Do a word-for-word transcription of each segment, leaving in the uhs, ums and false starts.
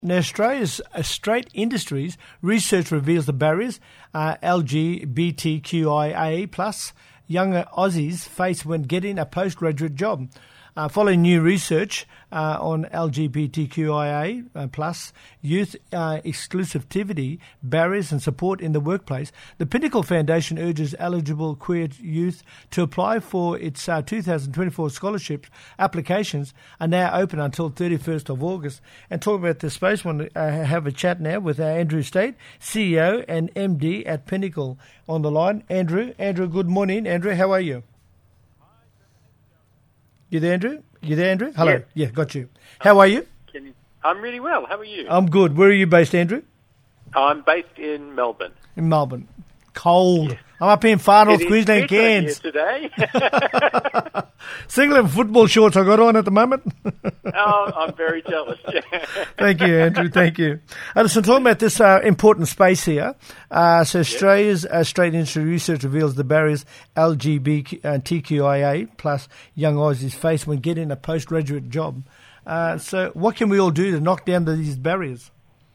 Now, Australia's uh, Straight Industries research reveals the barriers uh, L G B T Q I A plus younger Aussies face when getting a postgraduate job. Uh, following new research uh, on L G B T Q I A uh, plus youth uh, exclusivity, barriers and support in the workplace, the Pinnacle Foundation urges eligible queer youth to apply for its uh, two thousand twenty-four scholarship applications are now open until thirty-first of August. And talk about this space, I want to uh, have a chat now with uh, Andrew State, C E O and M D at Pinnacle on the line. Andrew, Andrew, good morning. Andrew, how are you? You there, Andrew? You there, Andrew? Hello. Yes. Yeah, got you. How are you? Can you? I'm really well. How are you? I'm good. Where are you based, Andrew? I'm based in Melbourne. In Melbourne. Cold. Yes. I'm up here in far north It is Queensland, bitter here Cairns. today. Single football shorts I got on at the moment. Oh, I'm very jealous. Thank you, Andrew. Thank you. Uh, listen, talking about this uh, important space here. Uh, so Australia's uh, Straight Industry Research reveals the barriers L G B T Q I A plus young Aussies face when getting a postgraduate job. Uh, so what can we all do to knock down these barriers?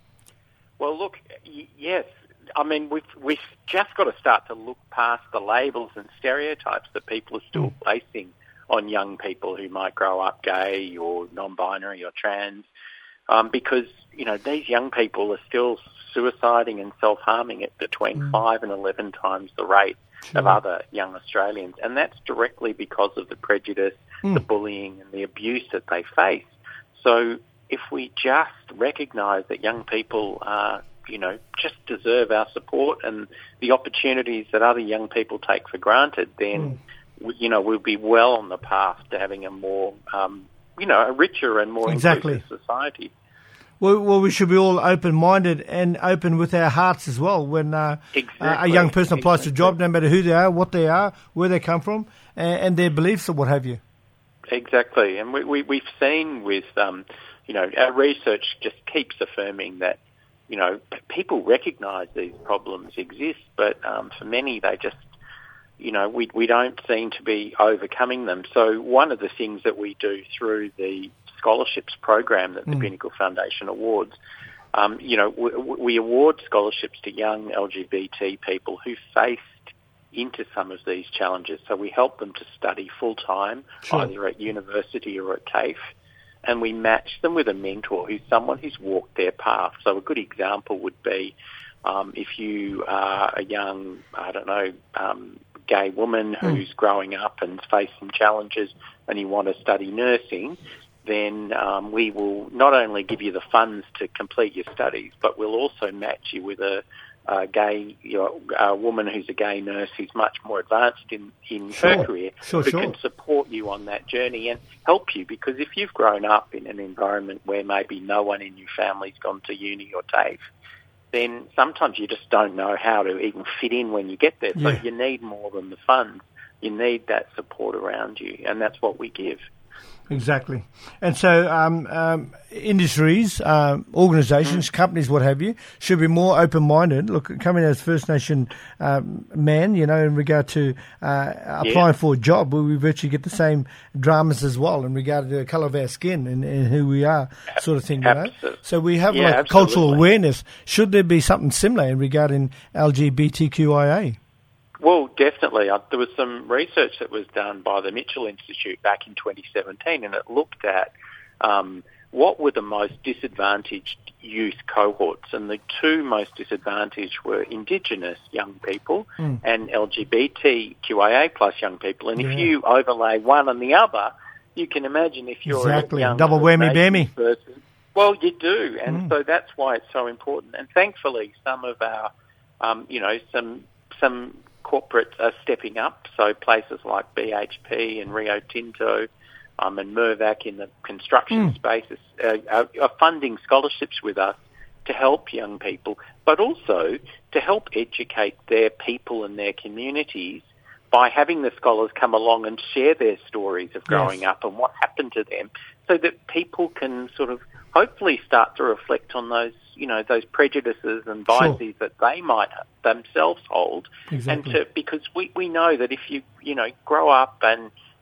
Well, look, y- yes. I mean, we've, we've just got to start to look past the labels and stereotypes that people are still mm. placing on young people who might grow up gay or non-binary or trans, um, because, you know, these young people are still suiciding and self-harming at between mm. five and eleven times the rate sure. of other young Australians. And that's directly because of the prejudice, mm. the bullying and the abuse that they face. So if we just recognise that young people are, you know, just deserve our support and the opportunities that other young people take for granted, then, mm. we, you know, we'll be well on the path to having a more, um, you know, a richer and more exactly. inclusive society. Well, well, we should be all open-minded and open with our hearts as well when uh, exactly. uh, a young person applies exactly. for a job, no matter who they are, what they are, where they come from, and, and their beliefs or what have you. Exactly. And we, we, we've seen with, um, you know, our research just keeps affirming that, you know, people recognise these problems exist, but um, for many they just, you know, we we don't seem to be overcoming them. So one of the things that we do through the scholarships program that the mm. Pinnacle Foundation awards, um, you know, we, we award scholarships to young L G B T people who faced into some of these challenges. So we help them to study full-time, sure. either at university or at TAFE. And we match them with a mentor who's someone who's walked their path. So a good example would be um, if you are a young, I don't know, um, gay woman who's mm. growing up and faced some challenges and you want to study nursing, then um, we will not only give you the funds to complete your studies, but we'll also match you with a, a gay you know, a woman who's a gay nurse who's much more advanced in, in sure. her career, sure, who sure. can support you on that journey and help you. Because if you've grown up in an environment where maybe no one in your family's gone to uni or TAFE, then sometimes you just don't know how to even fit in when you get there. So yeah. you need more than the funds. You need that support around you, and that's what we give. Exactly. And so um, um, industries, um, organisations, mm. companies, what have you, should be more open-minded. Look, coming as First Nation um, man, you know, in regard to uh, applying yeah. for a job, we virtually get the same dramas as well in regard to the colour of our skin and, and who we are, sort of thing, you know. So we have yeah, like absolutely. cultural awareness. Should there be something similar in regarding L G B T Q I A? Well, definitely. Uh, there was some research that was done by the Mitchell Institute back in twenty seventeen, and it looked at um, what were the most disadvantaged youth cohorts, and the two most disadvantaged were Indigenous young people mm. and L G B T Q I A plus young people. And yeah. if you overlay one and the other, you can imagine if you're exactly. a young double whammy bammy person. Well, you do, and mm. so that's why it's so important. And thankfully, some of our, um, you know, some some corporates are stepping up, so places like B H P and Rio Tinto um, and Mirvac in the construction mm. space uh, are, are funding scholarships with us to help young people, but also to help educate their people and their communities by having the scholars come along and share their stories of growing yes. up and what happened to them, so that people can sort of hopefully start to reflect on those, you know, those prejudices and biases sure. that they might themselves hold. Exactly. And to, because we, we know that if you, you know, grow up and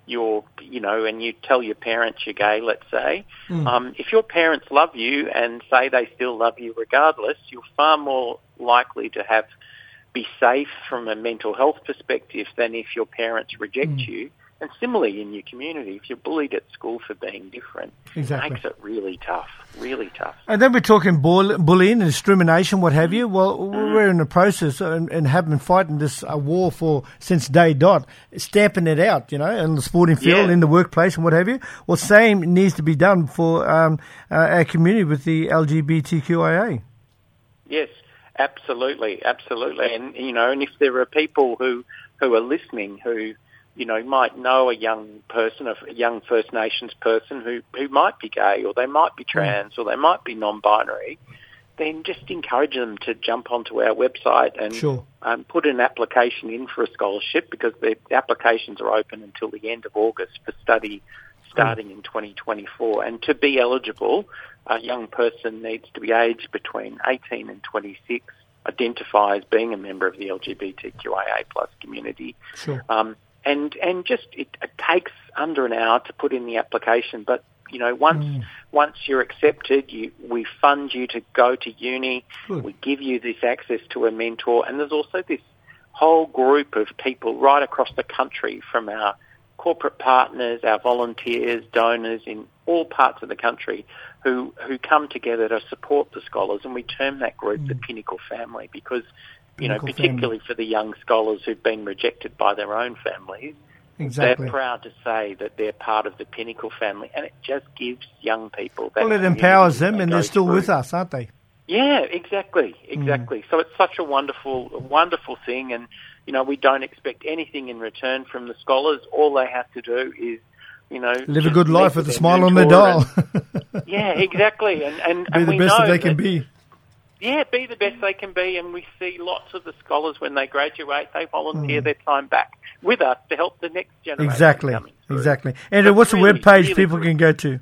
you're, you know, and you tell your parents you're gay, let's say, Mm. um, if your parents love you and say they still love you regardless, you're far more likely to have be safe from a mental health perspective than if your parents reject Mm. you. And similarly in your community, if you're bullied at school for being different, Exactly. it makes it really tough, really tough. And then we're talking bull- bullying and discrimination, what have you. Well, Mm. we're in the process and, and have been fighting this uh, war for since day dot, stamping it out, you know, in the sporting field, Yeah. in the workplace and what have you. Well, same needs to be done for um, uh, our community with the L G B T Q I A. Yes, absolutely, absolutely. And, you know, and if there are people who, who are listening who, you know, might know a young person, a young First Nations person who, who might be gay or they might be trans or they might be non-binary, then just encourage them to jump onto our website and Sure. um, put an application in for a scholarship, because the applications are open until the end of August for study starting in twenty twenty-four. And to be eligible, a young person needs to be aged between eighteen and twenty-six, identify as being a member of the L G B T Q I A plus community. Sure. Um, and and just it, it takes under an hour to put in the application, but you know once Mm. once you're accepted, you we fund you to go to uni. Good. We give you this access to a mentor, and there's also this whole group of people right across the country, from our corporate partners, our volunteers, donors in all parts of the country, who who come together to support the scholars, and we term that group mm. the Pinnacle family, because you Pinnacle know, particularly family. for the young scholars who've been rejected by their own families, Exactly. they're proud to say that they're part of the Pinnacle family, and it just gives young people that. Well, it empowers them, they and go they're still through. with us, aren't they? Yeah, exactly, exactly. Mm. So it's such a wonderful, wonderful thing, and you know, we don't expect anything in return from the scholars. All they have to do is, you know, live a good life with a smile on their their dial. And, yeah, exactly, and and, be and the we best know that they can that, be. Yeah, be the best they can be, and we see lots of the scholars when they graduate, they volunteer mm. their time back with us to help the next generation. Exactly, exactly. And so what's the really, web page really people good. can go to?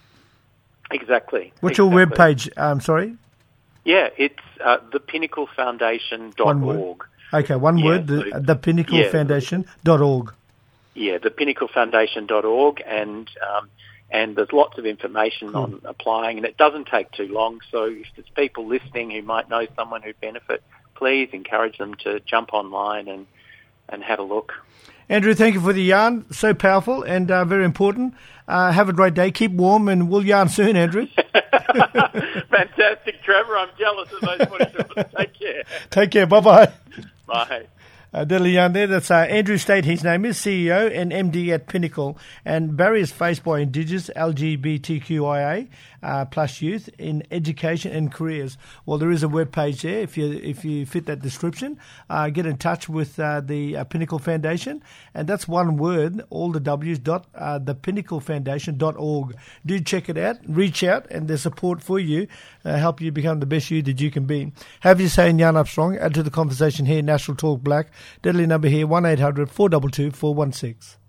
Exactly. What's exactly. your web page? Um, sorry. Yeah, it's uh, the pinnacle foundation dot org. Okay, one yeah, word, the, so, the pinnacle foundation dot org. Yeah, the pinnacle foundation dot org, and um, and there's lots of information cool. on applying, and it doesn't take too long. So if there's people listening who might know someone who'd benefit, please encourage them to jump online and, and have a look. Andrew, thank you for the yarn. So powerful and uh, very important. Uh, have a great day. Keep warm, and we'll yarn soon, Andrew. Fantastic, Trevor. I'm jealous of those forty-seven. Take care. Take care. Bye-bye. Bye. Uh, Diddly yarn there. That's uh, Andrew State, his name is, C E O and M D at Pinnacle. And barriers faced by Indigenous, L G B T Q I A uh, plus youth in education and careers. Well, there is a web page there. If you if you fit that description, uh, get in touch with uh, the uh, Pinnacle Foundation, and that's one word, all the W's dot uh, the pinnacle foundation dot org. Do check it out. Reach out, and there's support for you, uh, help you become the best you that you can be. Have you say and yarn up strong. Add to the conversation here. National Talk Black. Deadly number here, one eight hundred four two two four one six.